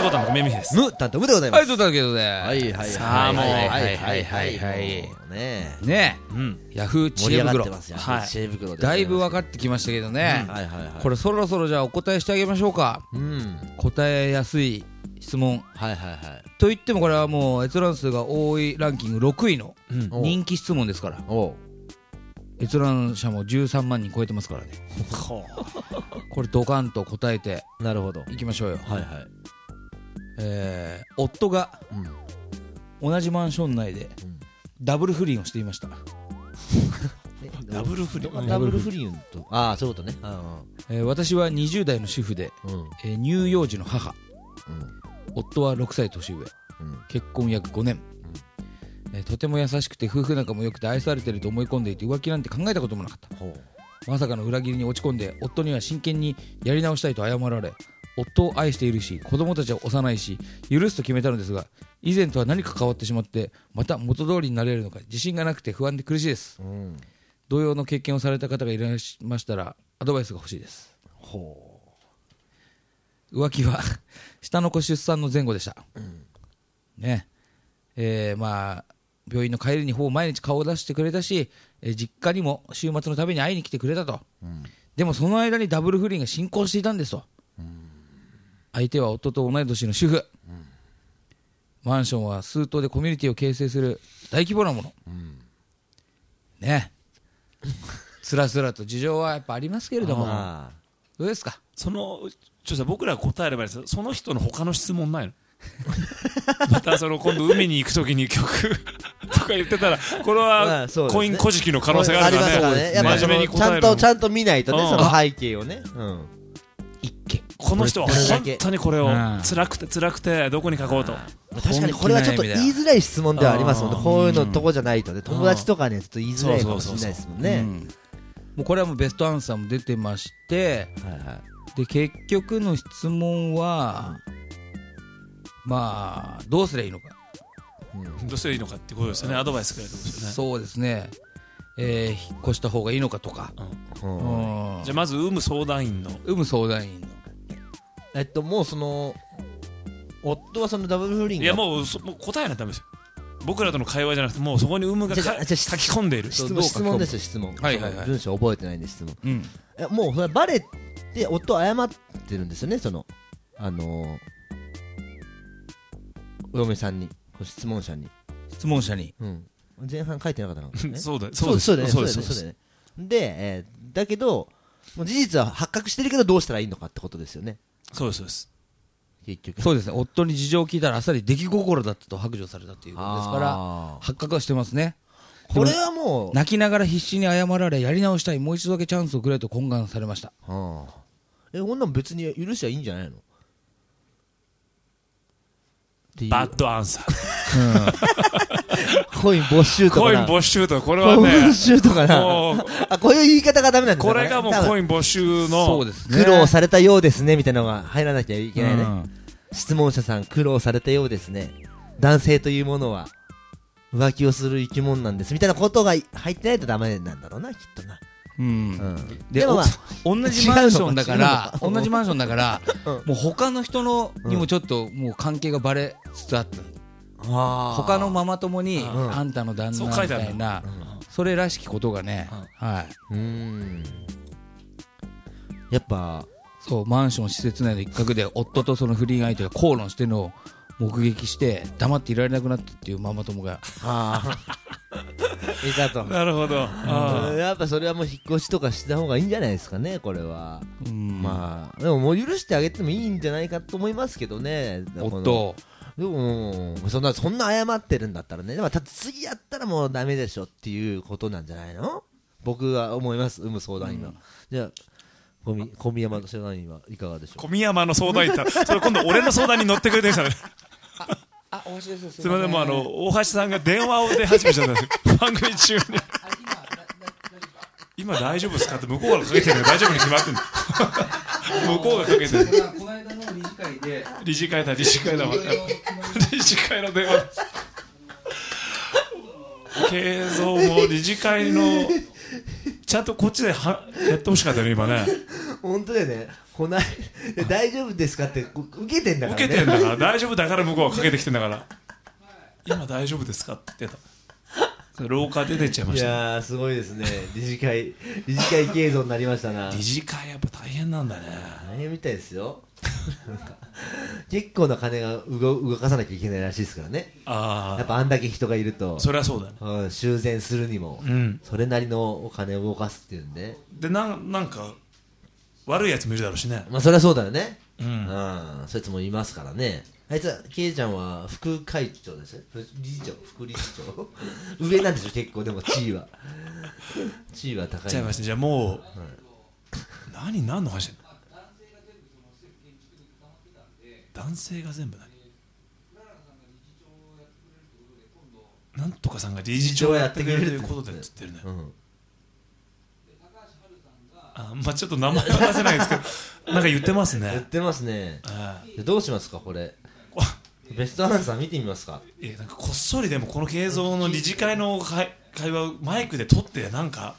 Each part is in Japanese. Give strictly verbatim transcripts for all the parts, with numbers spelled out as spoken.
コタンのめみひです。 ム担当ムでございます。 はい、というわけで、 はいはいはいさあもうはいはいはいはいねえねうん。 ヤフー知盛り上がっ恵袋てますよ。 はい知恵袋でだいぶ分かっってきましたけどね、 はいはいはい。 これそろそろじゃあお答えしてあげましょうか。 うん答えやすい質問はいはいはい。 といってもこれはもう閲覧数が多いランキングろくいのうん。 お人気質問ですから、 おう閲覧者もじゅうさんまんにん超えてますからね。 ほこれドカンと答えてなるほど。 いきましょうよ。 はいはい。 えー夫がうん同じマンション内でうんダブル不倫をしていました。 えダブル不倫ダブル不倫とああそういうことね。あえー私はにじゅう代の主婦で、 あうんうんえー乳幼児の母、 うん夫はろくさい年上、 うん結婚約ごねん、えーとても優しくて夫婦仲も良くて愛されてると思い込んでいて浮気なんて考えたこともなかった。 ほうまさかの裏切りに落ち込んで夫には真剣にやり直したいと謝られ、夫を愛しているし子供たちは幼いし許すと決めたのですが、以前とは何か変わってしまってまた元通りになれるのか自信がなくて不安で苦しいです。 うん同様の経験をされた方がいらっしゃいましたらアドバイスが欲しいです。 ほ浮気は下の子出産の前後でした、 うんねえーまあ病院の帰りにほぼ毎日顔を出してくれたし、えー実家にも週末のために会いに来てくれたと。 ううんでもその間にダブル不倫が進行していたんですと。相手は夫と同い年の主婦、マンションは数棟でコミュニティを形成する大規模なもの、 うんねつらつらと事情はやっぱありますけれども、 あどうですか。 そのちょっと僕らが答えればいいです。その人の他の質問ないの？またその今度海に行くときに曲とか言ってたらこれまはあそうですねコイン小敷の可能性があるからありますからね。やっぱね。真面目に答えるちゃんとちゃんと見ないとねうんその背景をね。うん一件この人はこれだけ本当にこれをうん辛くて辛くてどこに書こうと。 確かにこれはちょっと言いづらい質問ではありますもんね。 あーこういうのとこじゃないとね友達とかにはちょっと言いづらいかもしれないですもんね。 うんもうこれはもうベストアンサーも出てまして、 はいはいで結局の質問は、まあどうすればいいのか、 うんどうすればいいのかってことですよね。アドバイスくれるってことですよね。 そうですね、えー引っ越した方がいいのかとか、 うんうんじゃあまず有無相談員の有無相談員のえっともうその夫はそのダブル不倫がいやもうそもう答えないとダメですよ。僕らとの会話じゃなくてもうそこに有無がかじゃあじゃあ書き込んでいる。 質どう問質問ですよ質問。 はいはいはい文章覚えてないんで質問。 うんえもうそれバレて夫謝ってるんですよねそのあのーお嫁さんに質問者に。 質問者にうん前半書いてなかったのかね。 そうだよそうそうだよねそうそうですそうですだよねそうだよね。で、えーだけどもう事実は発覚してるけどどうしたらいいのかってことですよねそうですそうです。 結局。 そうですね、夫に事情を聞いたらあっさり出来心だったと白状されたということですからあー発覚はしてますね。 これはもう泣きながら必死に謝られやり直したい、もう一度だけチャンスをくれと懇願されました。 はあえこんなん別に許しゃいいんじゃないのっていうバッドアンサー。 コイン没収とかなコイン没収とこれコインはね没収とかなもうあこういう言い方がダメなんですよこれがもうコイン没収のそうですね、 苦労されたようですねみたいなのが入らなきゃいけないね、 うん質問者さん苦労されたようですね男性というものは浮気をする生き物なんですみたいなことが入ってないとダメなんだろうなきっとな、 うんうん、 ででもまあお同じマンションだから違うのか同じマンションだから、 うんもう他の人のにもちょっともう関係がバレつつあった、他のママ友に、 んあんたの旦那みそう書いてあるたいな、それらしきことがね、はい、 うーんやっぱそうマンション施設内の一角で夫とその不倫相手が口論してるのを目撃して黙っていられなくなったっていうママ友がああいたとなるほど。あうんやっぱそれはもう引っ越しとかした方がいいんじゃないですかねこれは、 うんまあでももう許してあげてもいいんじゃないかと思いますけどねこの夫でもそんなそんな謝ってるんだったらねでもた次やったらもうダメでしょっていうことなんじゃないの僕は思います有無相談員は、 うんじゃあ小宮小宮山の相談員はいかがでしょう小宮山の相談員だ。それ今度俺の相談に乗ってくれてる人ね。 あ大橋ですすみませんもうあの大橋さんが電話をで始めちゃったんですよ。番組中に。今大丈夫ですかって向こうからかけてるの大丈夫に決まってるの。向こうがかけてる。 この間の理事会で理事会だ理事会だ。理事会の電話。慶三も理事会のちゃんとこっちではやってほしかったよね今ね。 本当だよね。こない大丈夫ですかってこ受けてんだからね。 受けてんだから大丈夫だから向こうはかけてきてんだから今大丈夫ですかって言ってた廊下で出ちゃいまいしたね。 やーすごいですね。理事会理事会系統になりましたな。 理事会やっぱ大変なんだね。 大変みたいですよ。なんか結構な金が動動かさなきゃいけないらしいですからね。 あやっぱあんだけ人がいるとあそりゃそうだね。 うん修繕するにもうんそれなりのお金を動かすっていうんで、 でなんなんか悪いやつもいるだろうしね。 まあそれはそうだよね。 うんうんそういうやつもいますからね。あいつはケイちゃんは副会長ですよ。副理事長副理事長上なんでしょ結構。でも地位は地位は高い。 ちゃいました。じゃあもう、何何の話してんの。男性が全部何なんとかさんが理事長やってくれるということでっつってるね。 うんあまあちょっと名前は出せないですけどなんか言ってますね。 言ってますね。 あでどうしますかこれ。ベストアンサー見てみますか。 いやなんかこっそりでもこの慶三の理事会の会会話をマイクで撮ってなんか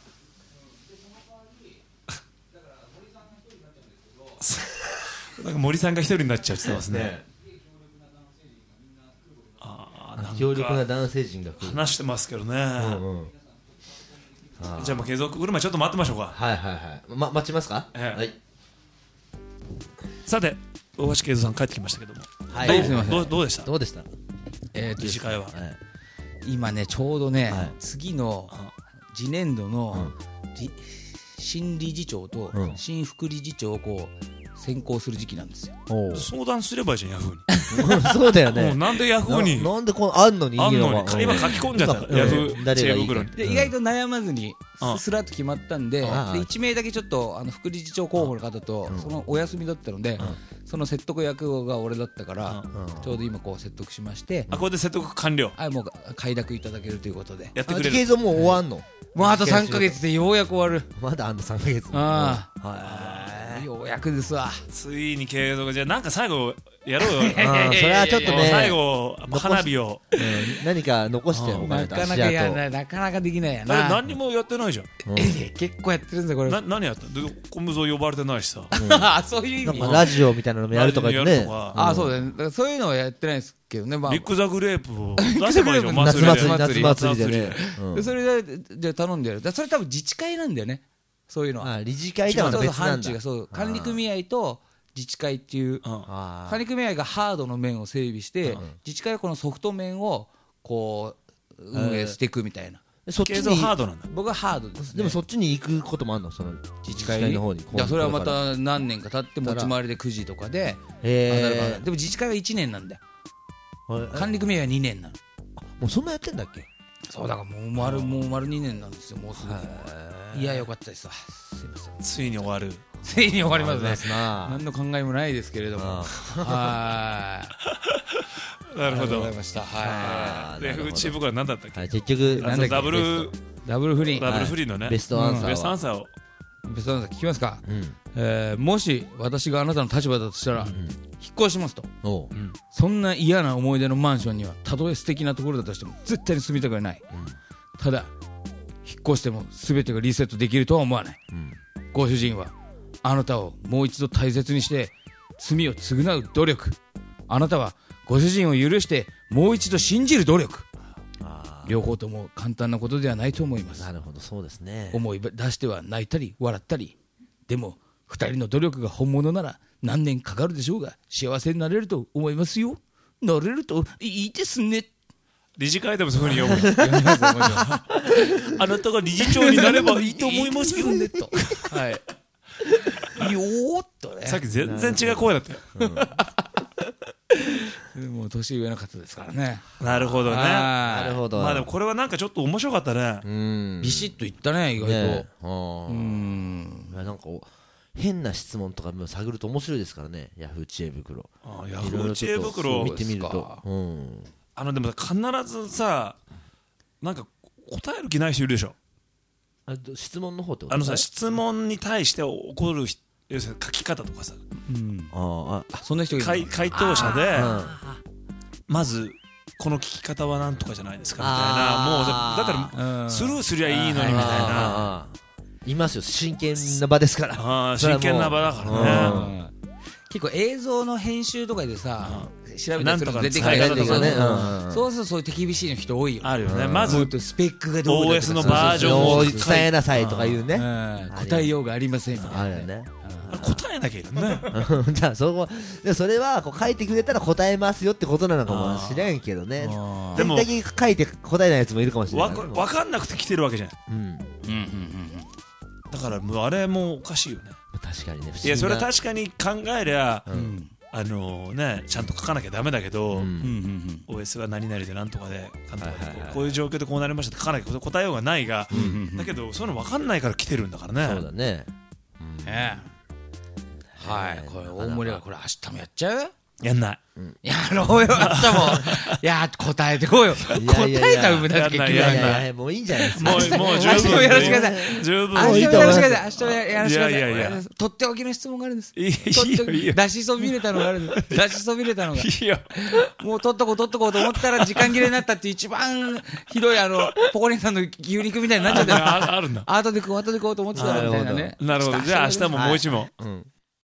なんか森さんが一人になっちゃうって言ってますね。 ねあなんか強力な男性陣が来る。 話してますけどね。 うんうんあじゃあもう継続来る前ちょっと待ってましょうか。 はいはいはい。ま待ちますか。 ええはいさて大橋慶三さん帰ってきましたけども、 はい。 はいすみませんどうどうでしたどうでした。 えーと理事会は。 はい今ねちょうどね、 はい次のあ次年度の、り新理事長とうん新副理事長をこう選考する時期なんですよ。 おう相談すればいいじゃんヤフーに。 そうだよもうね。 なんでヤフーにななんでこのあんのにあんのにいいが今書き込んじゃったうんヤフー誰がいいか知恵袋に。 で意外と悩まずにうんすらっと決まったんで、 ああでいち名だけちょっとあの副理事長候補の方とうんそのお休みだったので、その説得役が俺だったから、 うんちょうど今こう説得しまして、 あこれで説得完了はいもう快諾いただけるということで、 やってくれる。 あ継続もう終わんの。 もうあとさんかげつでようやく終わる。 まだあんのさんかげつ。 あはようやくですわ。 ついに継続じゃあなんか最後やろうよ。 い。あーそれはちょっとね。 最後花火を。 うん何か残しておかなないかな足かや跡。 ななかなかできないやあれな。 何にもやってないじゃん。 うんえ結構やってるんですよこれ。 な何やったの。で小室呼ばれてないしさ。 あそういう意味なんか。ラジオみたいなのもやるとか言ってねやると。かあそうだね。だからそういうのはやってないですけどね。まあビッグザグレープを出せばいいじゃん。 夏祭りで祭り夏祭りでね。うんでそれでじゃあ頼んでやる。だからそれ多分自治会なんだよね。そういうのは。 あ理事会とはそうそう別なんだ範疇が。そう管理組合と自治会っていううんあ管理組合がハードの面を整備して、 うん自治会はこのソフト面をこう運営していくみたいな。 ーそっち継続ハーにドなんだ。 僕はハードですね。 でもそっちに行くこともあるのその自治会にの方に。 いやそれはまた何年か経って持ち回りでくじとかで、あなるへからでも自治会はいちねんなんだよ。 え。 管理組合はにねんなの。 もうそんなやってんだっけ。 そうだからもう丸もう丸にねんなんですよもうすぐ。いやよかったですわ。すいません。 ついに終わる。 ついに終わりますね。 すな。 何の考えもないですけれども。 あはーい。 なるほどありがとうござい。ました。はであーなるほどフーチー僕ら何だったっけ。 はい結局あのダブルい。ダブル不倫。 ダブルフリーのねベストアンサベストーは。 アンサーを。 ベストアンサー聞きますか。 うんえーもし私があなたの立場だとしたら、 うん引っ越しますと。 おううんそんな嫌な思い出のマンションにはたとえ素敵なところだとしても絶対に住みたくはない。ただ引っ越しても全てがリセットできるとは思わない。 うんご主人はあなたをもう一度大切にして罪を償う努力、あなたはご主人を許してもう一度信じる努力、 あ両方とも簡単なことではないと思います。 ーなるほどそうですね。 思い出しては泣いたり笑ったり、でも二人の努力が本物なら何年かかるでしょうが幸せになれると思いますよ。なれるといいですね。 理事会でもそういうふうに読む。 読みますよもちろんあなたが理事長になればいいと思いますよ。 いいですねとはいよーっとね。 さっき全然違う声だったよ。 もう年上の方ですからね。 なるほどね。 ななるほど。 まあでもこれはなんかちょっと面白かったね。 うんビシッといったね意外と、 ねあうーんいやなんかお変な質問とかも探ると面白いですからね。ヤフー知恵袋。 あヤいろいフー知恵ろちょっと袋見てみるとそうですか。 うんあのでも必ずさなんか答える気ない人いるでしょ。 あど質問の方ってことあのさ質問に対して起こるひ要するに書き方とかさうんあーあそんな人いる回回答者であまずこの聞き方はなんとかじゃないですかみたいあーなもうだだったらうんスルーすりゃいいのにみたいなあいますよ、真剣な場ですからああ真剣な場だからね、 うん結構映像の編集とかでさ、調べたりすると出てくるなんとかの使い方とかねうんそうするとそういう手厳しいの人多いよ。 あるよね、 うんまずもっとスペックがどうだとかオーエス のバージョンをを伝えなさいとか言うね、 うん答えようがありませんみたいな。 あるよね答えなきゃいけないねじゃあそこでそれはこう書いてくれたら答えますよってことなのかもしれんけどね。 あーでもでも書いて答えないやつもいるかもしれなわい。 かわかんなくて来てるわけじゃない、 うん、 うんうんうんだからもうあれもおかしいよね。 確かにね。 いやそれはか確かに考えりゃ、 うんうんあのねちゃんと書かなきゃダメだけど、 うんうんうんオーエス は何々でなんとかでかんとかではいはいはいこういう状況でこうなりましたって書かなきゃ答えようがないが、 うんうんだけどそういうの分かんないから来てるんだからね。 そうだね。 ねえはいこれ大盛りがこれ明日もやっちゃうやんないやろうよ明日もいや答えてこうよいやいやいや答えたら埋めなきゃいけないいやいやんないやいやもういいんじゃないですか。 もうもう十分明日もよろしくください十分明日もよろしくください明日もよろしくくださいいやいやいやとっておきの質問があるんですいいとっておきいいよいいよ出しそびれたのがあるんです出しそびれたのがいいよもう取っとこう取っとこうと思ったら時間切れになったっていう一番ひどいあのポコリンさんの牛肉みたいになっちゃってああるんだ。 後で食おう後で食おうと思ってたらみたいなねなるほどじゃあ明日ももう一問うん。